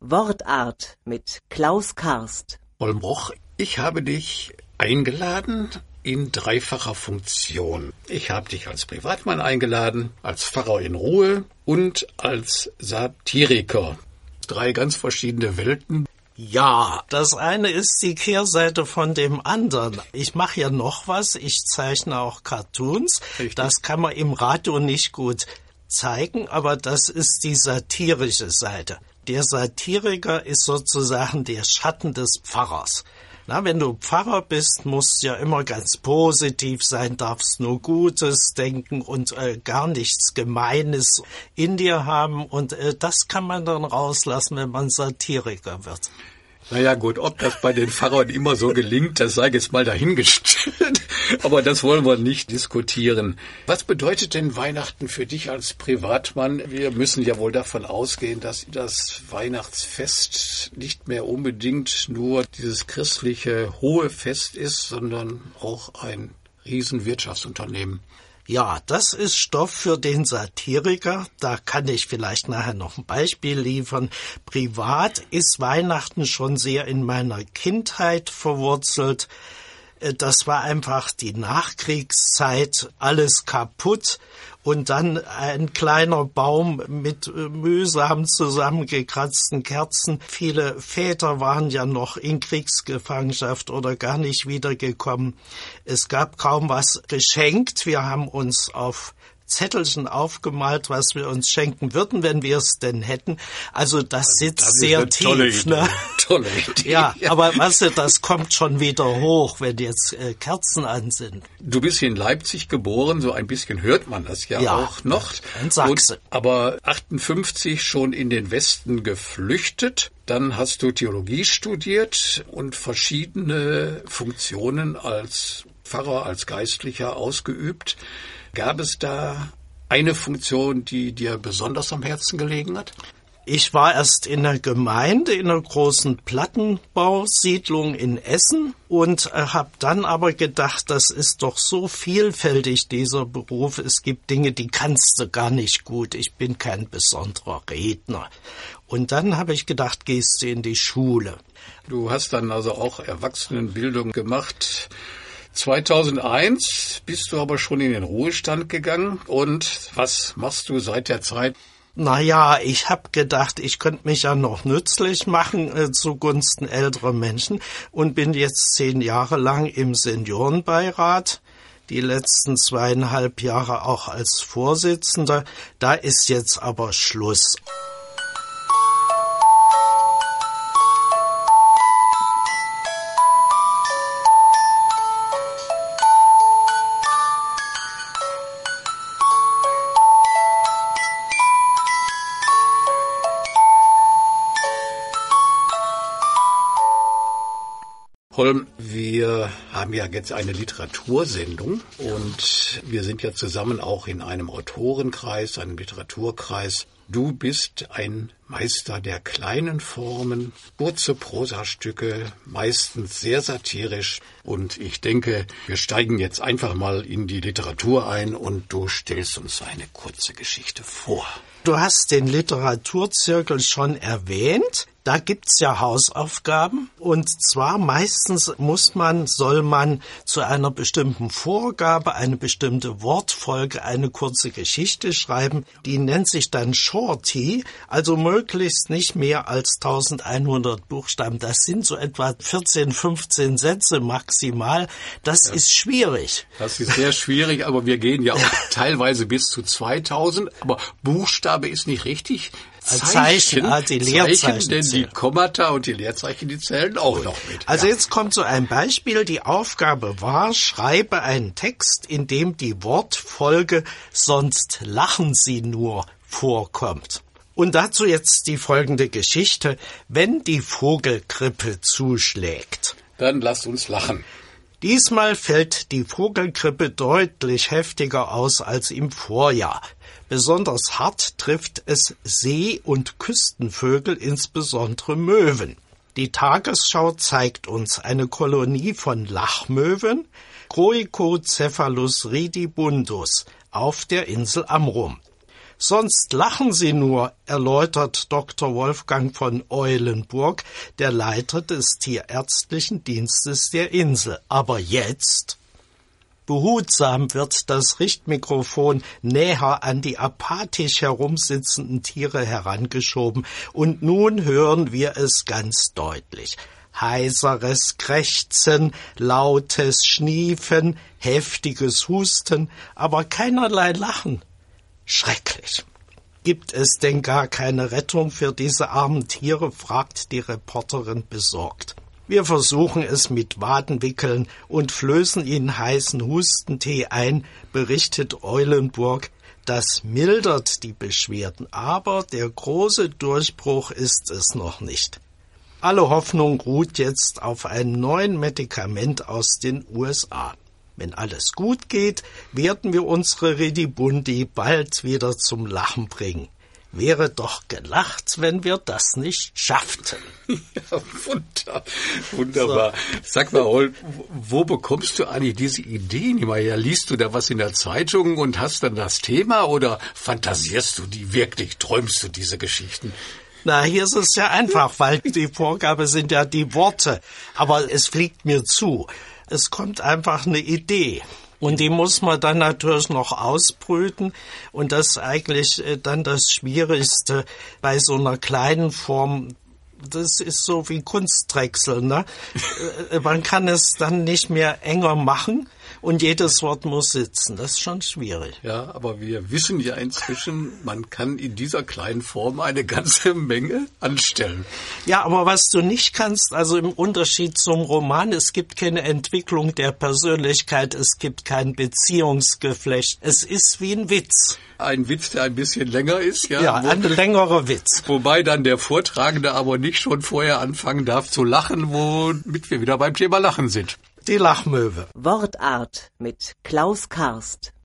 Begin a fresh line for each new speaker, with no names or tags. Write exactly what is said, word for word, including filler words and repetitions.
Wortart mit Klaus Karst.
Holmbruch, ich habe dich eingeladen in dreifacher Funktion. Ich habe dich als Privatmann eingeladen, als Pfarrer in Ruhe und als Satiriker. Drei ganz verschiedene Welten.
Ja, das eine ist die Kehrseite von dem anderen. Ich mache ja noch was, ich zeichne auch Cartoons. Richtig. Das kann man im Radio nicht gut zeigen, aber das ist die satirische Seite. Der Satiriker ist sozusagen der Schatten des Pfarrers. Na, wenn du Pfarrer bist, musst du ja immer ganz positiv sein, darfst nur Gutes denken und äh, gar nichts Gemeines in dir haben. Und äh, das kann man dann rauslassen, wenn man Satiriker wird.
Naja gut, ob das bei den Pfarrern immer so gelingt, das sei jetzt mal dahingestellt. Aber das wollen wir nicht diskutieren. Was bedeutet denn Weihnachten für dich als Privatmann? Wir müssen ja wohl davon ausgehen, dass das Weihnachtsfest nicht mehr unbedingt nur dieses christliche hohe Fest ist, sondern auch ein Riesenwirtschaftsunternehmen.
Ja, das ist Stoff für den Satiriker. Da kann ich vielleicht nachher noch ein Beispiel liefern. Privat ist Weihnachten schon sehr in meiner Kindheit verwurzelt. Das war einfach die Nachkriegszeit, alles kaputt und dann ein kleiner Baum mit mühsam zusammengekratzten Kerzen. Viele Väter waren ja noch in Kriegsgefangenschaft oder gar nicht wiedergekommen. Es gab kaum was geschenkt. Wir haben uns auf Zettelchen aufgemalt, was wir uns schenken würden, wenn wir es denn hätten. Also das sitzt das sehr tief.
Tolle Idee.
Ne?
Tolle Idee.
Ja, aber weißt du, das kommt schon wieder hoch, wenn jetzt äh, Kerzen an sind.
Du bist hier in Leipzig geboren, so ein bisschen hört man das ja, ja auch noch.
In Sachsen.
Und, aber achtundfünfzig schon in den Westen geflüchtet. Dann hast du Theologie studiert und verschiedene Funktionen als Pfarrer, als Geistlicher ausgeübt. Gab es da eine Funktion, die dir besonders am Herzen gelegen hat?
Ich war erst in der Gemeinde, in einer großen Plattenbausiedlung in Essen und äh, habe dann aber gedacht, das ist doch so vielfältig, dieser Beruf. Es gibt Dinge, die kannst du gar nicht gut. Ich bin kein besonderer Redner. Und dann habe ich gedacht, gehst du in die Schule.
Du hast dann also auch Erwachsenenbildung gemacht. zweitausendeins bist du aber schon in den Ruhestand gegangen. Und was machst du seit der Zeit?
Naja, ich habe gedacht, ich könnte mich ja noch nützlich machen äh, zugunsten älterer Menschen und bin jetzt zehn Jahre lang im Seniorenbeirat, die letzten zweieinhalb Jahre auch als Vorsitzender. Da ist jetzt aber Schluss.
Holm, wir haben ja jetzt eine Literatursendung und wir sind ja zusammen auch in einem Autorenkreis, einem Literaturkreis. Du bist ein Meister der kleinen Formen, kurze Prosastücke, meistens sehr satirisch. Und ich denke, wir steigen jetzt einfach mal in die Literatur ein und du stellst uns eine kurze Geschichte vor.
Du hast den Literaturzirkel schon erwähnt. Da gibt's ja Hausaufgaben und zwar meistens muss man, soll man zu einer bestimmten Vorgabe eine bestimmte Wortfolge, eine kurze Geschichte schreiben. Die nennt sich dann Shorty, also möglichst nicht mehr als eintausendeinhundert Buchstaben. Das sind so etwa vierzehn, fünfzehn Sätze maximal. Das ja. ist schwierig.
Das ist sehr schwierig, aber wir gehen ja auch teilweise bis zu zweitausend. Aber Buchstabe ist nicht richtig.
Zeichen, Zeichen, ah, die Leerzeichen,
Zeichen, denn die Kommata und die Leerzeichen, die zählen auch noch mit.
Also
ja.
jetzt kommt so ein Beispiel. Die Aufgabe war, schreibe einen Text, in dem die Wortfolge "sonst lachen Sie nur" vorkommt. Und dazu jetzt die folgende Geschichte. Wenn die Vogelgrippe zuschlägt.
Dann lasst uns lachen.
Diesmal fällt die Vogelgrippe deutlich heftiger aus als im Vorjahr. Besonders hart trifft es See- und Küstenvögel, insbesondere Möwen. Die Tagesschau zeigt uns eine Kolonie von Lachmöwen, Chroicocephalus ridibundus, auf der Insel Amrum. Sonst lachen sie nur, erläutert Doktor Wolfgang von Eulenburg, der Leiter des Tierärztlichen Dienstes der Insel. Aber jetzt... Behutsam wird das Richtmikrofon näher an die apathisch herumsitzenden Tiere herangeschoben, und nun hören wir es ganz deutlich. Heiseres Krächzen, lautes Schniefen, heftiges Husten, aber keinerlei Lachen. Schrecklich. Gibt es denn gar keine Rettung für diese armen Tiere, fragt die Reporterin besorgt. Wir versuchen es mit Wadenwickeln und flößen ihnen heißen Hustentee ein, berichtet Eulenburg. Das mildert die Beschwerden, aber der große Durchbruch ist es noch nicht. Alle Hoffnung ruht jetzt auf einem neuen Medikament aus den U S A. Wenn alles gut geht, werden wir unsere Redibundi bald wieder zum Lachen bringen. Wäre doch gelacht, wenn wir das nicht schafften.
Ja, wunder, wunderbar. So. Sag mal, Hol, wo bekommst du eigentlich diese Ideen? Ja, liest du da was in der Zeitung und hast dann das Thema oder fantasierst du die wirklich, träumst du diese Geschichten?
Na, hier ist es ja einfach, weil die Vorgabe sind ja die Worte. Aber es fliegt mir zu. Es kommt einfach eine Idee. Und die muss man dann natürlich noch ausbrüten. Und das ist eigentlich dann das Schwierigste bei so einer kleinen Form. Das ist so wie Kunstdrechsel, ne? Man kann es dann nicht mehr enger machen und jedes Wort muss sitzen. Das ist schon schwierig.
Ja, aber wir wissen ja inzwischen, man kann in dieser kleinen Form eine ganze Menge anstellen.
Ja, aber was du nicht kannst, also im Unterschied zum Roman, es gibt keine Entwicklung der Persönlichkeit, es gibt kein Beziehungsgeflecht. Es ist wie ein Witz.
Ein Witz, der ein bisschen länger ist, ja.
Ja, ein längerer Witz.
Wobei dann der Vortragende aber nicht schon vorher anfangen darf zu lachen, womit wir wieder beim Thema Lachen sind.
Die Lachmöwe.
Wortart mit Klaus Karst.